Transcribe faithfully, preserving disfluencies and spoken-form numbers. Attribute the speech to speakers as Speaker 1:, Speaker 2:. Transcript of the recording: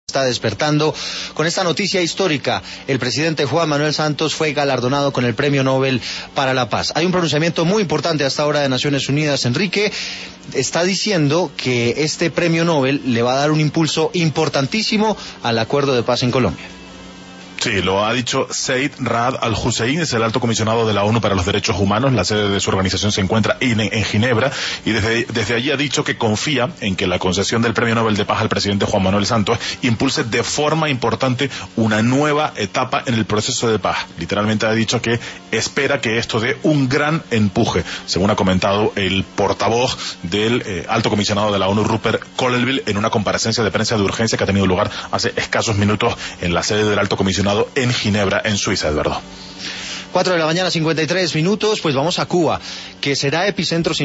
Speaker 1: Está despertando con esta noticia histórica. El presidente Juan Manuel Santos fue galardonado con el Premio Nobel para la Paz. Hay un pronunciamiento muy importante hasta ahora de Naciones Unidas. Enrique está diciendo que este Premio Nobel le va a dar un impulso importantísimo al acuerdo de paz en Colombia.
Speaker 2: Sí, lo ha dicho Zeid Ra'ad al-Hussein, es el alto comisionado de la ONU para los Derechos Humanos. La sede de su organización se encuentra en, en Ginebra, y desde, desde allí ha dicho que confía en que la concesión del Premio Nobel de Paz al presidente Juan Manuel Santos impulse de forma importante una nueva etapa en el proceso de paz. Literalmente ha dicho que espera que esto dé un gran empuje, según ha comentado el portavoz del eh, alto comisionado de la ONU, Rupert Colville, en una comparecencia de prensa de urgencia que ha tenido lugar hace escasos minutos en la sede del alto comisionado en Ginebra, en Suiza, Eduardo.
Speaker 1: Cuatro de la mañana, cincuenta y tres minutos, pues vamos a Cuba, que será epicentro sin